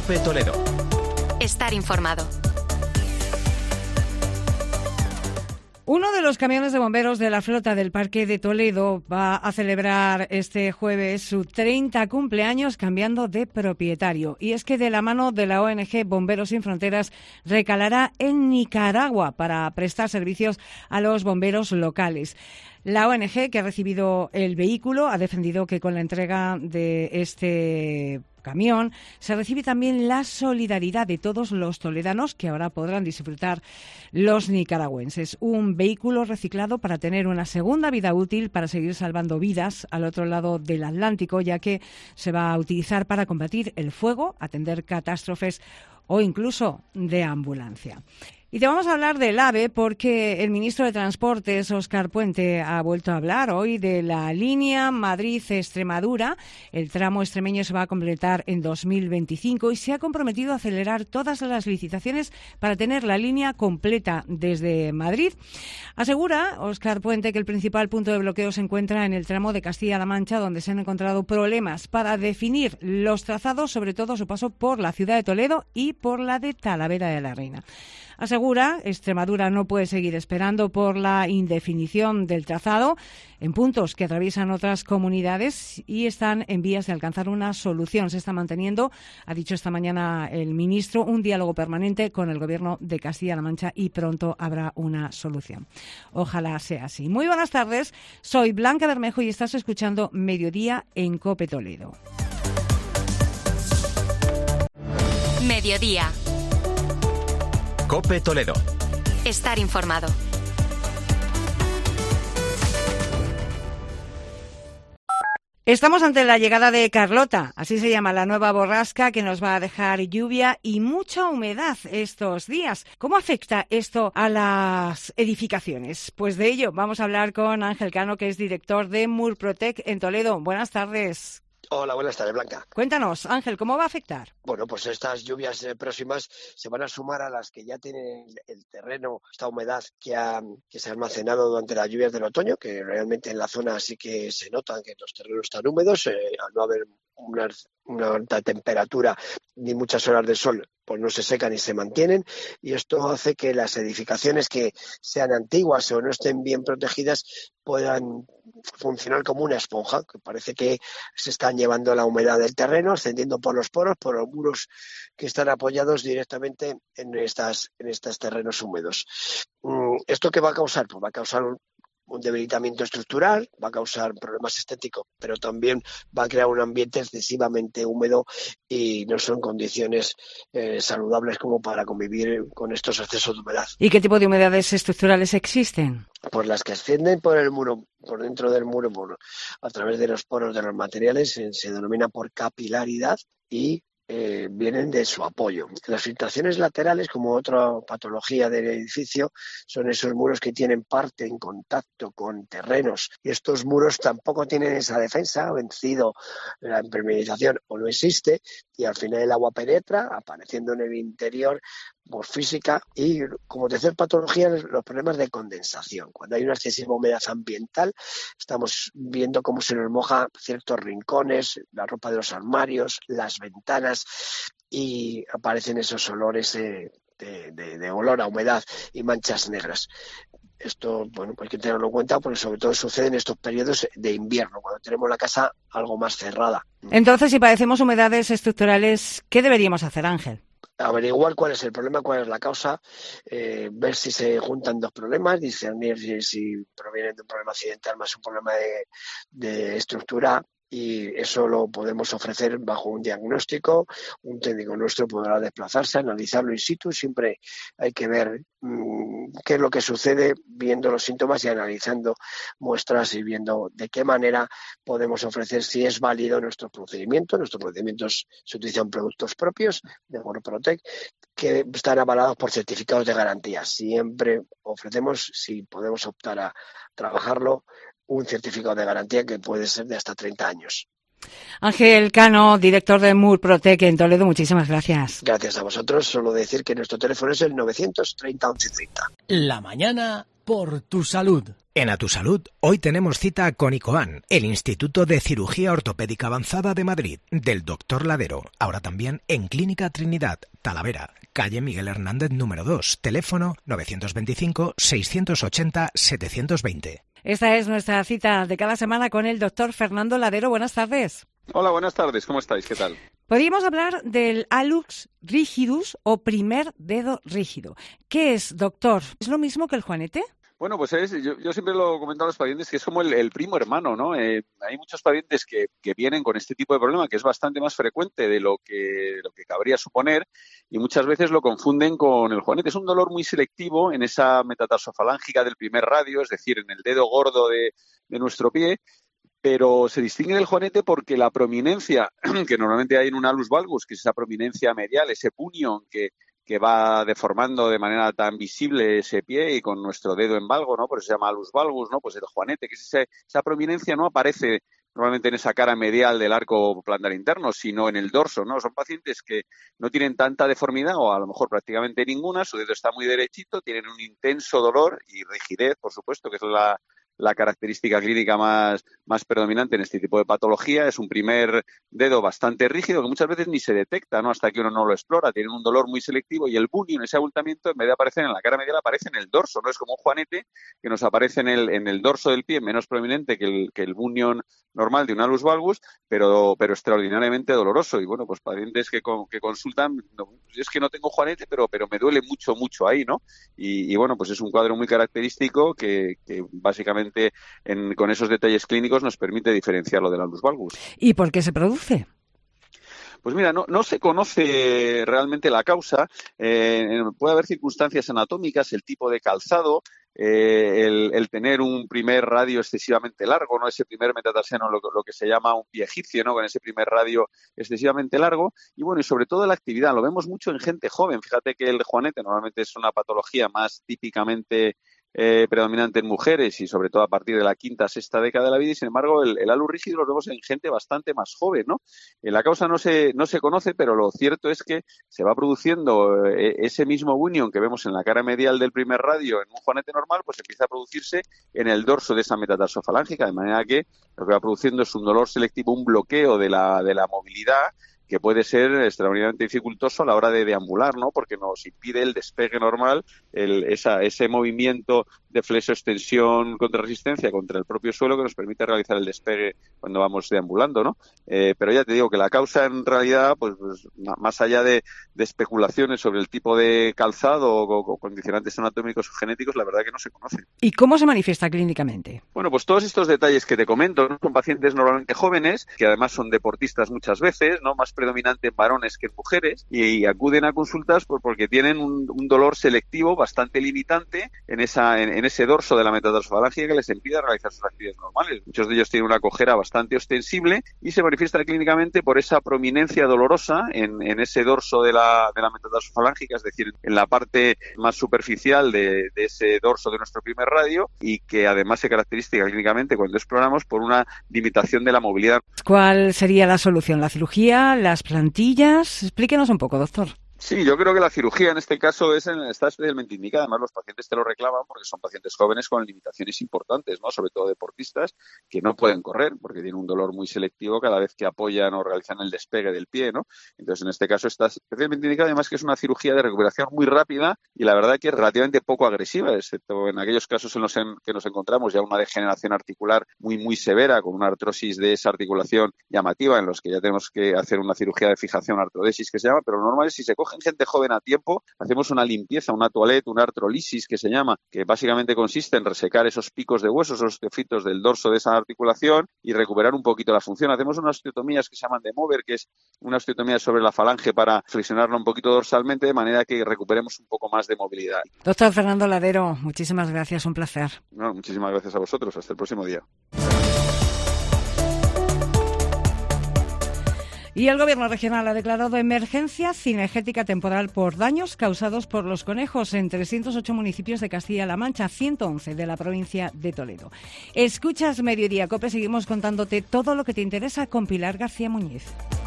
COPE Toledo. Estar informado. Uno de los camiones de bomberos de la flota del Parque de Toledo va a celebrar este jueves su 30 cumpleaños cambiando de propietario. Y es que de la mano de la ONG Bomberos Sin Fronteras recalará en Nicaragua para prestar servicios a los bomberos locales. La ONG, que ha recibido el vehículo, ha defendido que con la entrega de este camión se recibe también la solidaridad de todos los toledanos que ahora podrán disfrutar los nicaragüenses. Un vehículo reciclado para tener una segunda vida útil para seguir salvando vidas al otro lado del Atlántico, ya que se va a utilizar para combatir el fuego, atender catástrofes o incluso de ambulancia. Y te vamos a hablar del AVE porque el ministro de Transportes, Óscar Puente, ha vuelto a hablar hoy de la línea Madrid-Extremadura. El tramo extremeño se va a completar en 2025 y se ha comprometido a acelerar todas las licitaciones para tener la línea completa desde Madrid. Asegura Óscar Puente que el principal punto de bloqueo se encuentra en el tramo de Castilla-La Mancha, donde se han encontrado problemas para definir los trazados, sobre todo su paso por la ciudad de Toledo y por la de Talavera de la Reina. Asegura, Extremadura no puede seguir esperando por la indefinición del trazado en puntos que atraviesan otras comunidades y están en vías de alcanzar una solución. Se está manteniendo, ha dicho esta mañana el ministro, un diálogo permanente con el Gobierno de Castilla-La Mancha y pronto habrá una solución. Ojalá sea así. Muy buenas tardes, soy Blanca Bermejo y estás escuchando Mediodía en COPE Toledo. Mediodía. COPE Toledo. Estar informado. Estamos ante la llegada de Carlota, así se llama la nueva borrasca que nos va a dejar lluvia y mucha humedad estos días. ¿Cómo afecta esto a las edificaciones? Pues de ello vamos a hablar con Ángel Cano, que es director de Murprotec en Toledo. Buenas tardes. Hola, buenas tardes, Blanca. Cuéntanos, Ángel, ¿cómo va a afectar? Bueno, pues estas lluvias próximas se van a sumar a las que ya tienen el terreno, esta humedad que se ha almacenado durante las lluvias del otoño, que realmente en la zona sí que se notan que los terrenos están húmedos, al no haber una alta temperatura ni muchas horas de sol, pues no se secan y se mantienen, y esto hace que las edificaciones que sean antiguas o no estén bien protegidas puedan funcionar como una esponja, que parece que se están llevando la humedad del terreno, ascendiendo por los poros, por los muros que están apoyados directamente en estos terrenos húmedos. ¿Esto qué va a causar? Pues va a causar un debilitamiento estructural, va a causar problemas estéticos, pero también va a crear un ambiente excesivamente húmedo y no son condiciones saludables como para convivir con estos excesos de humedad. ¿Y qué tipo de humedades estructurales existen? Pues las que ascienden por el muro, por dentro del muro, a través de los poros de los materiales, se denomina por capilaridad y vienen de su apoyo. Las filtraciones laterales, como otra patología del edificio, son esos muros que tienen parte en contacto con terrenos y estos muros tampoco tienen esa defensa, ha vencido la impermeabilización o no existe y al final el agua penetra, apareciendo en el interior por física y como tercera patología los problemas de condensación. Cuando hay una excesiva humedad ambiental estamos viendo cómo se nos moja ciertos rincones, la ropa de los armarios, las ventanas y aparecen esos olores de olor a humedad y manchas negras. Esto, bueno, pues hay que tenerlo en cuenta porque sobre todo sucede en estos periodos de invierno, cuando tenemos la casa algo más cerrada. Entonces, si padecemos humedades estructurales, ¿qué deberíamos hacer, Ángel? Averiguar cuál es el problema, cuál es la causa, ver si se juntan dos problemas, discernir si provienen de un problema accidental más un problema de estructura, y eso lo podemos ofrecer bajo un diagnóstico. Un técnico nuestro podrá desplazarse, analizarlo in situ. Siempre hay que ver qué es lo que sucede, viendo los síntomas y analizando muestras y viendo de qué manera podemos ofrecer, si es válido nuestro procedimiento. Nuestros procedimientos se utilizan productos propios de Murprotec que están avalados por certificados de garantía. Siempre ofrecemos, si podemos optar a trabajarlo, un certificado de garantía que puede ser de hasta 30 años. Ángel Cano, director de Murprotec en Toledo, muchísimas gracias. Gracias a vosotros. Solo decir que nuestro teléfono es el 930 1130. La mañana por tu salud. En A Tu Salud, hoy tenemos cita con ICOAN, el Instituto de Cirugía Ortopédica Avanzada de Madrid, del Dr. Ladero, ahora también en Clínica Trinidad, Talavera, calle Miguel Hernández número 2, teléfono 925-680-720. Esta es nuestra cita de cada semana con el doctor Fernando Ladero. Buenas tardes. Hola, buenas tardes. ¿Cómo estáis? ¿Qué tal? Podríamos hablar del hallux rigidus o primer dedo rígido. ¿Qué es, doctor? ¿Es lo mismo que el juanete? Bueno, pues yo siempre lo comento a los pacientes que es como el primo hermano, ¿no? Hay muchos pacientes que vienen con este tipo de problema que es bastante más frecuente de lo que cabría suponer y muchas veces lo confunden con el juanete. Es un dolor muy selectivo en esa metatarsofalangica del primer radio, es decir, en el dedo gordo de nuestro pie, pero se distingue del juanete porque la prominencia que normalmente hay en un hallux valgus, que es esa prominencia medial, ese punion que va deformando de manera tan visible ese pie y con nuestro dedo en valgo, ¿no? Por eso se llama hallux valgus, ¿no? Pues el juanete, que es esa prominencia no aparece normalmente en esa cara medial del arco plantar interno, sino en el dorso, ¿no? Son pacientes que no tienen tanta deformidad o a lo mejor prácticamente ninguna, su dedo está muy derechito, tienen un intenso dolor y rigidez, por supuesto, que es la característica clínica más predominante en este tipo de patología. Es un primer dedo bastante rígido que muchas veces ni se detecta, ¿no? Hasta que uno no lo explora. Tienen un dolor muy selectivo y el bunion, ese abultamiento, en vez de aparecer en la cara medial, aparece en el dorso, ¿no? Es como un juanete que nos aparece en el dorso del pie, menos prominente que el bunion normal de un hallux valgus, pero extraordinariamente doloroso. Y bueno, pues pacientes que consultan, no, es que no tengo juanete, pero me duele mucho ahí, ¿no? Y bueno, pues es un cuadro muy característico que básicamente con esos detalles clínicos nos permite diferenciarlo del hallux valgus. ¿Y por qué se produce? Pues mira, no se conoce realmente la causa. Puede haber circunstancias anatómicas, el tipo de calzado, el tener un primer radio excesivamente largo, ¿no? Ese primer metatarsiano, lo que se llama un pie egipcio, ¿no? Con ese primer radio excesivamente largo. Y bueno, y sobre todo la actividad. Lo vemos mucho en gente joven. Fíjate que el juanete normalmente es una patología más típicamente predominante en mujeres y sobre todo a partir de la quinta, sexta década de la vida y sin embargo el hallux rígido lo vemos en gente bastante más joven, ¿no? La causa no se conoce, pero lo cierto es que se va produciendo ese mismo bunion que vemos en la cara medial del primer radio en un juanete normal, pues empieza a producirse en el dorso de esa metatarsofalangica, de manera que lo que va produciendo es un dolor selectivo, un bloqueo de la movilidad que puede ser extraordinariamente dificultoso a la hora de deambular, ¿no? Porque nos impide el despegue normal, ese movimiento de flexo-extensión contra resistencia contra el propio suelo que nos permite realizar el despegue cuando vamos deambulando, ¿no? Pero ya te digo que la causa en realidad, pues más allá de especulaciones sobre el tipo de calzado o condicionantes anatómicos o genéticos, la verdad que no se conoce. ¿Y cómo se manifiesta clínicamente? Bueno, pues todos estos detalles que te comento, ¿no? Son pacientes normalmente jóvenes, que además son deportistas muchas veces, ¿no? Más predominante en varones que en mujeres, y acuden a consultas porque tienen un dolor selectivo bastante limitante en ese dorso de la metatarsofalangia que les impide realizar sus actividades normales. Muchos de ellos tienen una cojera bastante ostensible y se manifiesta clínicamente por esa prominencia dolorosa en ese dorso de la metatarsofalangica, es decir, en la parte más superficial de ese dorso de nuestro primer radio, y que además se caracteriza clínicamente cuando exploramos por una limitación de la movilidad. ¿Cuál sería la solución? ¿La cirugía? ¿Las plantillas? Explíquenos un poco, doctor. Sí, yo creo que la cirugía en este caso está especialmente indicada. Además, los pacientes te lo reclaman porque son pacientes jóvenes con limitaciones importantes, ¿no? Sobre todo deportistas que no pueden correr porque tienen un dolor muy selectivo cada vez que apoyan o realizan el despegue del pie, ¿no? Entonces, en este caso está especialmente indicada, además que es una cirugía de recuperación muy rápida y la verdad que es relativamente poco agresiva, excepto en aquellos casos en los que nos encontramos ya una degeneración articular muy severa, con una artrosis de esa articulación llamativa, en los que ya tenemos que hacer una cirugía de fijación, artrodesis que se llama, pero lo normal es si se cogen gente joven a tiempo, hacemos una limpieza, una toilette, una artrolisis que se llama, que básicamente consiste en resecar esos picos de huesos, esos osteofitos del dorso de esa articulación y recuperar un poquito la función. Hacemos unas osteotomías que se llaman de mover, que es una osteotomía sobre la falange para flexionarla un poquito dorsalmente, de manera que recuperemos un poco más de movilidad. Doctor Fernando Ladero, muchísimas gracias, un placer. No, muchísimas gracias a vosotros. Hasta el próximo día. Y el Gobierno regional ha declarado emergencia cinegética temporal por daños causados por los conejos en 308 municipios de Castilla-La Mancha, 111 de la provincia de Toledo. Escuchas Mediodía Cope, seguimos contándote todo lo que te interesa con Pilar García Muñiz.